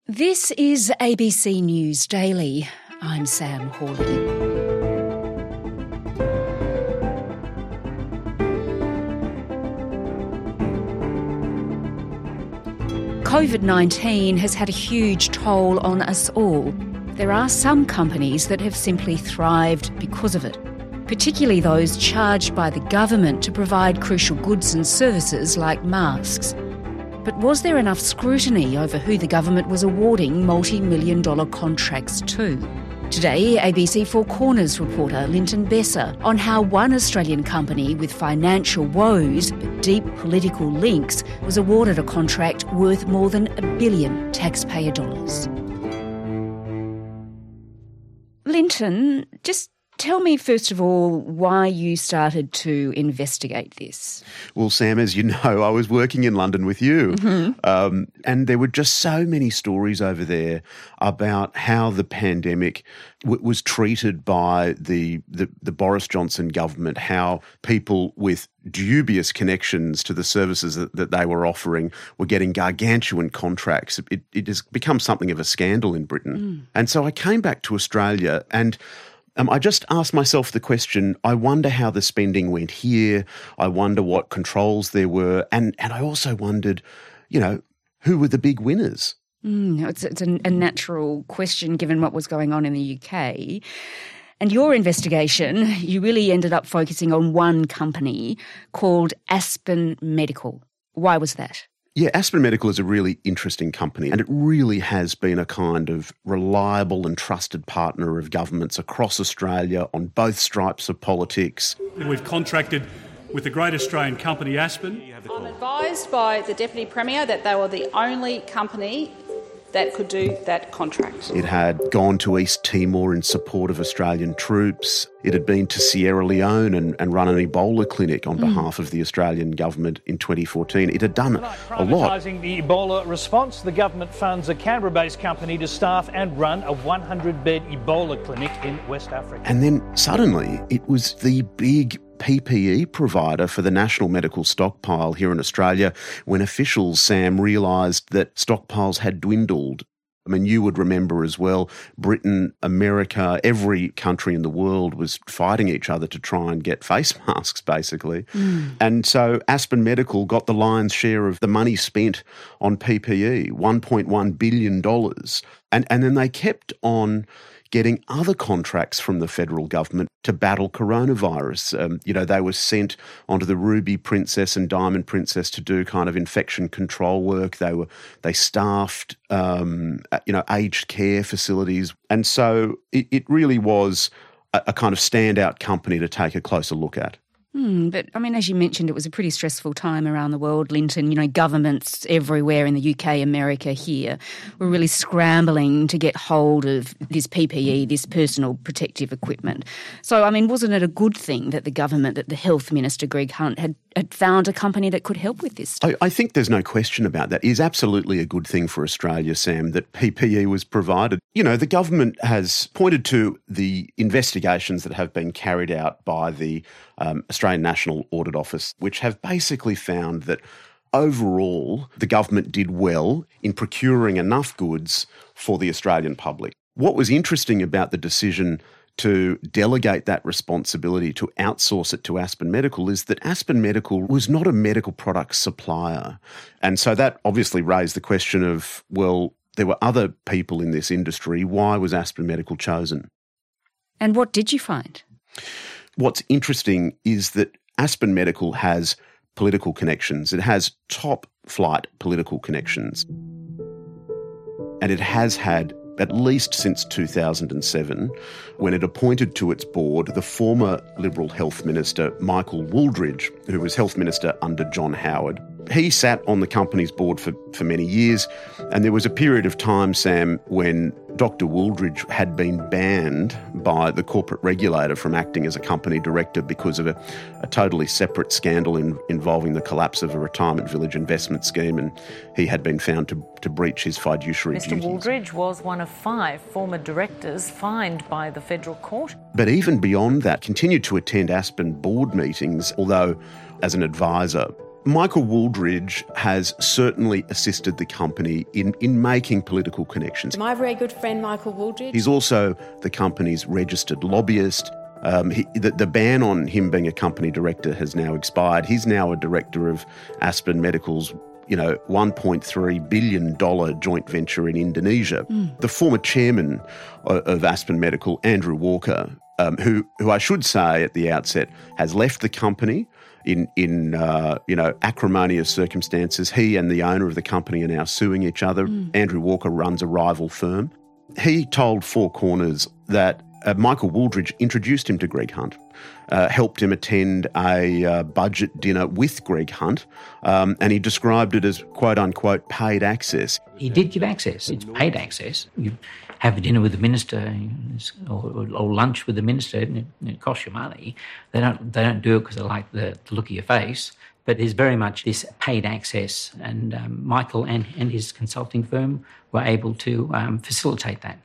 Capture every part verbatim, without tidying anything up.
This is A B C News Daily. I'm Sam Hawley. COVID nineteen has had a huge toll on us all. There are some companies that have simply thrived because of it, particularly those charged by the government to provide crucial goods and services like masks. But was there enough scrutiny over who the government was awarding multi-million dollar contracts to? Today, A B C Four Corners reporter Linton Besser on how one Australian company with financial woes but deep political links was awarded a contract worth more than a billion taxpayer dollars. Linton, just tell me, first of all, why you started to investigate this. Well, Sam, as you know, I was working in London with you, mm-hmm. um, and there were just so many stories over there about how the pandemic w- was treated by the, the, the Boris Johnson government, how people with dubious connections to the services that, that they were offering were getting gargantuan contracts. It, it has become something of a scandal in Britain. Mm. And so I came back to Australia and Um, I just asked myself the question, I wonder how the spending went here. I wonder what controls there were. And, and I also wondered, you know, who were the big winners? Mm, it's it's a, a natural question given what was going on in the U K. And your investigation, you really ended up focusing on one company called Aspen Medical. Why was that? Yeah, Aspen Medical is a really interesting company, and it really has been a kind of reliable and trusted partner of governments across Australia on both stripes of politics. We've contracted with the great Australian company Aspen. I'm advised by the Deputy Premier that they were the only company that could do that contract. It had gone to East Timor in support of Australian troops. It had been to Sierra Leone and, and run an Ebola clinic on mm. behalf of the Australian government in twenty fourteen. It had done a lot. Privatising the Ebola response, the government funds a Canberra-based company to staff and run a one hundred bed Ebola clinic in West Africa. And then suddenly it was the big P P E provider for the National Medical Stockpile here in Australia when officials, Sam, realised that stockpiles had dwindled. I mean, you would remember as well, Britain, America, every country in the world was fighting each other to try and get face masks, basically. Mm. And so Aspen Medical got the lion's share of the money spent on P P E, one point one billion dollars. And, and then they kept on getting other contracts from the federal government to battle coronavirus. Um, you know, they were sent onto the Ruby Princess and Diamond Princess to do kind of infection control work. They were they staffed, um, you know, aged care facilities. And so it, it really was a, a kind of standout company to take a closer look at. Mm, but, I mean, as you mentioned, it was a pretty stressful time around the world, Linton. You know, governments everywhere in the U K, America, here, were really scrambling to get hold of this P P E, this personal protective equipment. So, I mean, wasn't it a good thing that the government, that the Health Minister, Greg Hunt, had, had found a company that could help with this stuff? I, I think there's no question about that. It is absolutely a good thing for Australia, Sam, that P P E was provided. You know, the government has pointed to the investigations that have been carried out by the Um, Australian National Audit Office, which have basically found that overall the government did well in procuring enough goods for the Australian public. What was interesting about the decision to delegate that responsibility, to outsource it to Aspen Medical, is that Aspen Medical was not a medical product supplier. And so that obviously raised the question of, well, there were other people in this industry. Why was Aspen Medical chosen? And what did you find? What's interesting is that Aspen Medical has political connections. It has top-flight political connections. And it has had, at least since two thousand seven, when it appointed to its board the former Liberal Health Minister, Michael Wooldridge, who was Health Minister under John Howard. He sat on the company's board for, for many years, and there was a period of time, Sam, when Doctor Wooldridge had been banned by the corporate regulator from acting as a company director because of a, a totally separate scandal in, involving the collapse of a retirement village investment scheme, and he had been found to, to breach his fiduciary Mister duties. Mister Wooldridge was one of five former directors fined by the federal court. But even beyond that, continued to attend Aspen board meetings, although as an advisor. Michael Wooldridge has certainly assisted the company in, in making political connections. My very good friend Michael Wooldridge. He's also the company's registered lobbyist. Um, he, the, the ban on him being a company director has now expired. He's now a director of Aspen Medical's, you know, one point three billion dollars joint venture in Indonesia. Mm. The former chairman of, of Aspen Medical, Andrew Walker, um, who, who I should say at the outset has left the company in, in uh, you know, acrimonious circumstances. He and the owner of the company are now suing each other. Mm. Andrew Walker runs a rival firm. He told Four Corners that uh, Michael Wooldridge introduced him to Greg Hunt, uh, helped him attend a uh, budget dinner with Greg Hunt, um, and he described it as quote-unquote paid access. He did give access. It's paid access. You have a dinner with the minister or, or lunch with the minister and it, it costs you money. They don't they don't do it because they like the, the look of your face. But there's very much this paid access, and um, Michael and, and his consulting firm were able to um, facilitate that.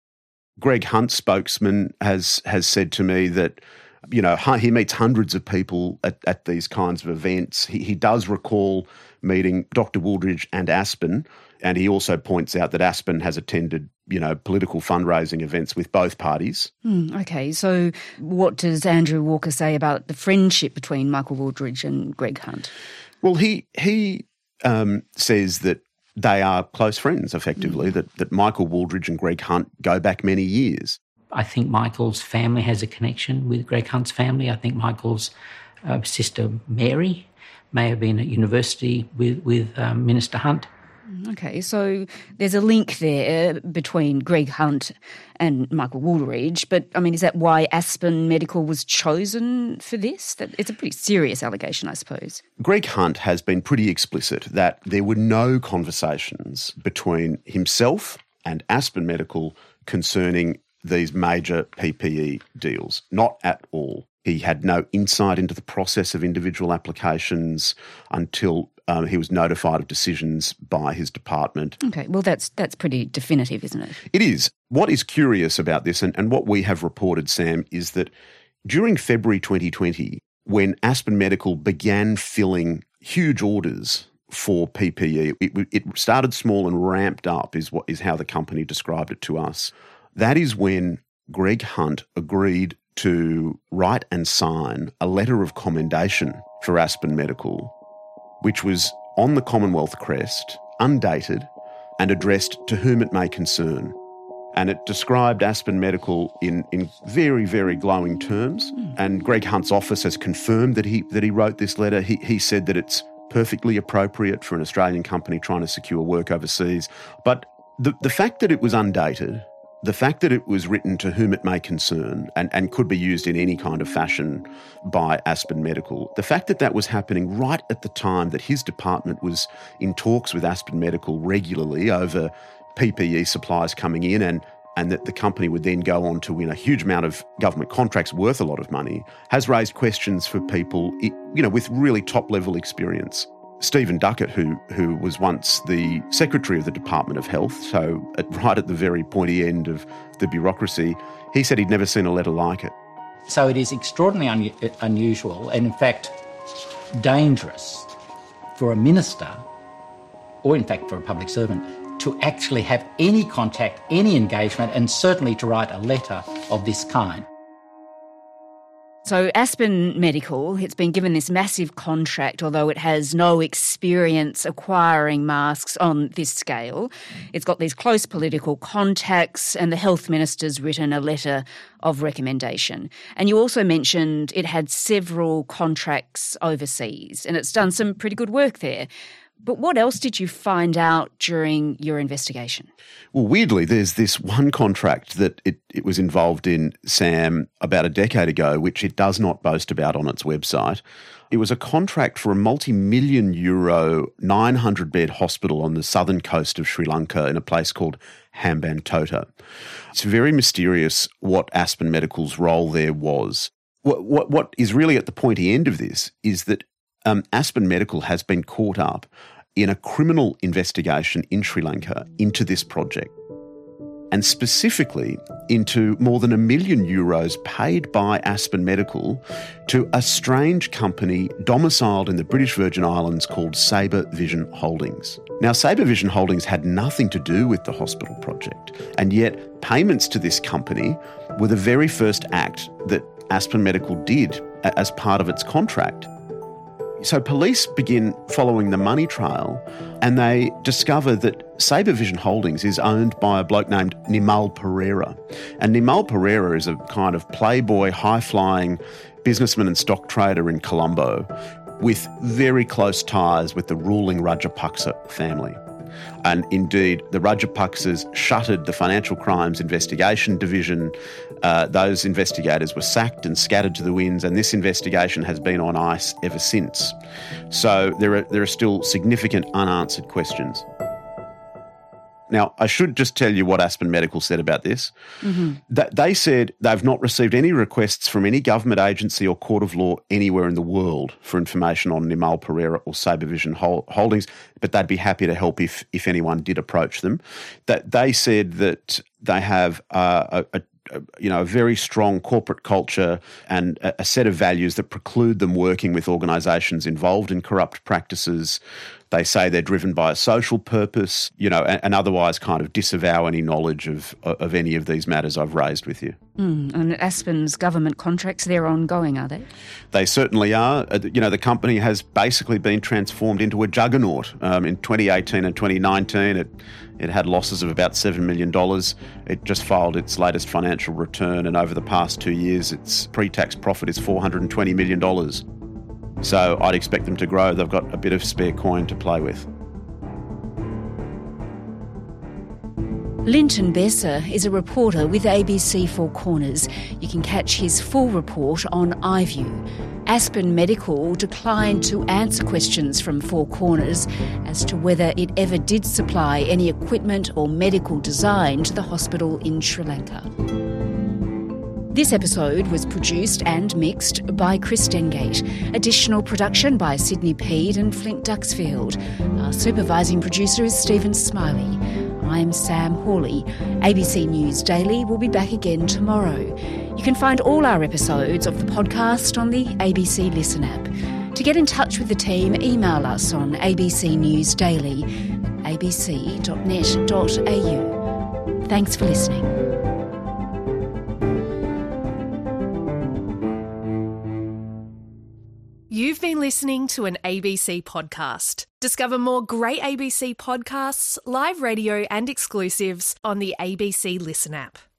Greg Hunt's spokesman has has said to me that, you know, he meets hundreds of people at, at these kinds of events. He, he does recall meeting Doctor Wooldridge and Aspen, and he also points out that Aspen has attended, you know, political fundraising events with both parties. Mm, okay, so what does Andrew Walker say about the friendship between Michael Wooldridge and Greg Hunt? Well, he he um, says that they are close friends, effectively, mm. that, that Michael Wooldridge and Greg Hunt go back many years. I think Michael's family has a connection with Greg Hunt's family. I think Michael's uh, sister Mary may have been at university with, with um, Minister Hunt. Okay, so there's a link there between Greg Hunt and Michael Wooldridge, but, I mean, is that why Aspen Medical was chosen for this? That it's a pretty serious allegation, I suppose. Greg Hunt has been pretty explicit that there were no conversations between himself and Aspen Medical concerning these major P P E deals, not at all. He had no insight into the process of individual applications until um, he was notified of decisions by his department. Okay, well, that's that's pretty definitive, isn't it? It is. What is curious about this, and, and what we have reported, Sam, is that during February twenty twenty, when Aspen Medical began filling huge orders for P P E, it, it started small and ramped up, is what is how the company described it to us. That is when Greg Hunt agreed to write and sign a letter of commendation for Aspen Medical, which was on the Commonwealth crest, undated, and addressed to whom it may concern. And it described Aspen Medical in, in very, very glowing terms. Mm. And Greg Hunt's office has confirmed that he that he wrote this letter. He, he said that it's perfectly appropriate for an Australian company trying to secure work overseas. But the, the fact that it was undated, the fact that it was written to whom it may concern and, and could be used in any kind of fashion by Aspen Medical, the fact that that was happening right at the time that his department was in talks with Aspen Medical regularly over P P E supplies coming in, and, and that the company would then go on to win a huge amount of government contracts worth a lot of money, has raised questions for people, you know, with really top-level experience. Stephen Duckett, who who was once the Secretary of the Department of Health, so at, right at the very pointy end of the bureaucracy, he said he'd never seen a letter like it. So it is extraordinarily un- unusual and, in fact, dangerous for a minister, or in fact for a public servant, to actually have any contact, any engagement, and certainly to write a letter of this kind. So Aspen Medical, it's been given this massive contract, although it has no experience acquiring masks on this scale. It's got these close political contacts, and the health minister's written a letter of recommendation. And you also mentioned it had several contracts overseas, and it's done some pretty good work there. But what else did you find out during your investigation? Well, weirdly, there's this one contract that it, it was involved in, Sam, about a decade ago, which it does not boast about on its website. It was a contract for a multi-million euro, nine hundred bed hospital on the southern coast of Sri Lanka in a place called Hambantota. It's very mysterious what Aspen Medical's role there was. What, what, what is really at the pointy end of this is that Um, Aspen Medical has been caught up in a criminal investigation in Sri Lanka into this project. and specifically into more than a million euros paid by Aspen Medical to a strange company domiciled in the British Virgin Islands called Sabre Vision Holdings. Now, Sabre Vision Holdings had nothing to do with the hospital project, and yet payments to this company were the very first act that Aspen Medical did as part of its contract. So police begin following the money trail and they discover that Sabre Vision Holdings is owned by a bloke named Nimal Pereira. And Nimal Pereira is a kind of playboy, high-flying businessman and stock trader in Colombo with very close ties with the ruling Rajapaksa family. And indeed, the Rajapaksas shuttered the Financial Crimes Investigation Division. Uh, those investigators were sacked and scattered to the winds, and this investigation has been on ice ever since. So there are, there are still significant unanswered questions. Now, I should just tell you what Aspen Medical said about this. Mm-hmm. That they said they've not received any requests from any government agency or court of law anywhere in the world for information on Nimal Pereira or Sabre Vision Holdings, but they'd be happy to help if if anyone did approach them. That they said that they have uh, a, a you know, a very strong corporate culture and a set of values that preclude them working with organisations involved in corrupt practices. They say they're driven by a social purpose, you know, and, and otherwise kind of disavow any knowledge of of any of these matters I've raised with you. Mm, and Aspen's government contracts, they're ongoing, are they? They certainly are. You know, the company has basically been transformed into a juggernaut. Um, in twenty eighteen and twenty nineteen, it It had losses of about seven million dollars. It just filed its latest financial return, and over the past two years, its pre-tax profit is four hundred twenty million dollars. So I'd expect them to grow. They've got a bit of spare coin to play with. Linton Besser is a reporter with A B C Four Corners. You can catch his full report on iView. Aspen Medical declined to answer questions from Four Corners as to whether it ever did supply any equipment or medical design to the hospital in Sri Lanka. This episode was produced and mixed by Chris Dengate. Additional production by Sydney Peed and Flint Duxfield. Our supervising producer is Stephen Smiley. I'm Sam Hawley. A B C News Daily will be back again tomorrow. You can find all our episodes of the podcast on the A B C Listen app. To get in touch with the team, email us on abcnewsdaily at a b c dot net dot a u. Thanks for listening. You've been listening to an A B C podcast. Discover more great A B C podcasts, live radio and exclusives on the A B C Listen app.